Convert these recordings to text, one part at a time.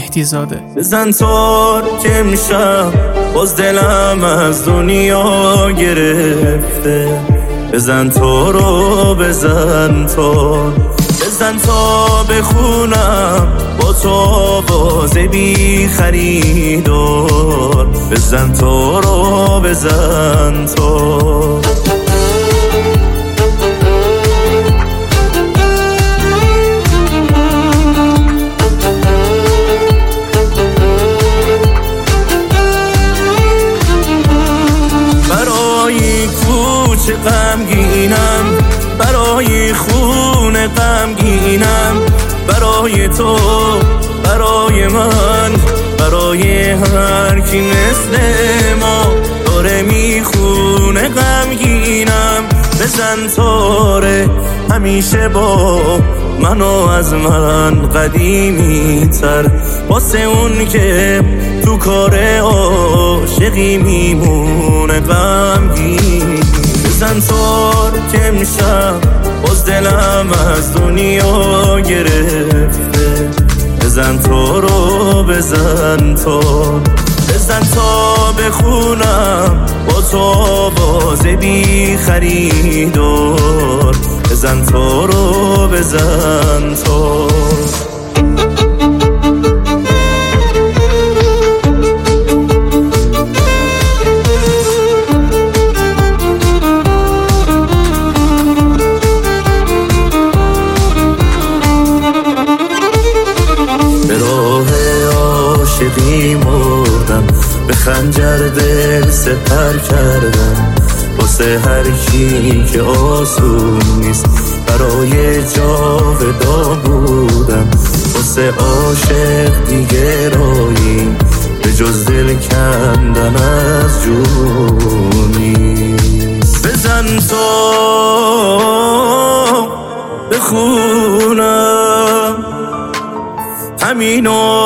مهدی زاده. بزن تار که امشب باز دلم از دنیا گرفته. بزن تارو بزن تار، بزن تا بخونم با تو آواز بی خریدار. بزن تارو بزن تار. برای کوچه غمگینم، برای خونه غمگینم، برای تو، برای من، برای هر کی مثل ما داره میخونه غمگینم. بزن تاره همیشه با منو از من قدیمی تر، واسه اون که تو کار عاشقی میمونه غمگین. بزن تار که امشب باز دلم از دنیا گرفته. بزن تارو بزن تار، بزن تا بخونم با تو آواز بی خریدار. بزن تارو بزن تار. عاشقی مردم، به خنجر دل سپر کردم، واسه هر کی که آسون نیست برای جاودان بودم. واسه عاشق دیگه رایی به جز دل کندن از جونی. بزن تا بخونم همینو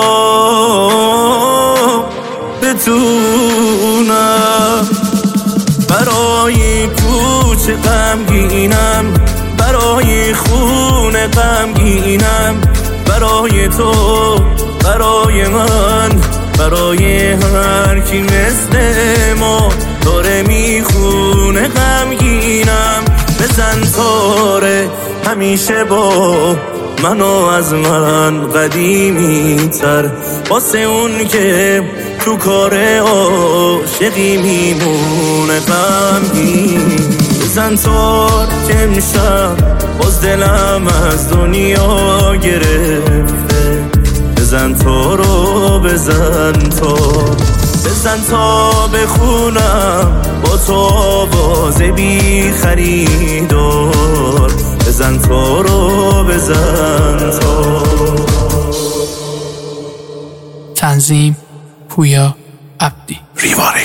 بتونم. برای کوچه غمگینم، برای خونه غمگینم، برای تو، برای من، برای هر کی مثل ما داره میخونه غمگینم. بزن تاره همیشه با منو از من قدیمی تر، واسه اون که تو کار عاشقی میمونه غمگین. بزن تار که امشب باز دلم از دنیا گرفته. بزن تارو بزن تار، بزن تا بخونم با تو آواز بی خریدار. بزن تارو بزن تار. تنظیم پویا عبدی. ریواره.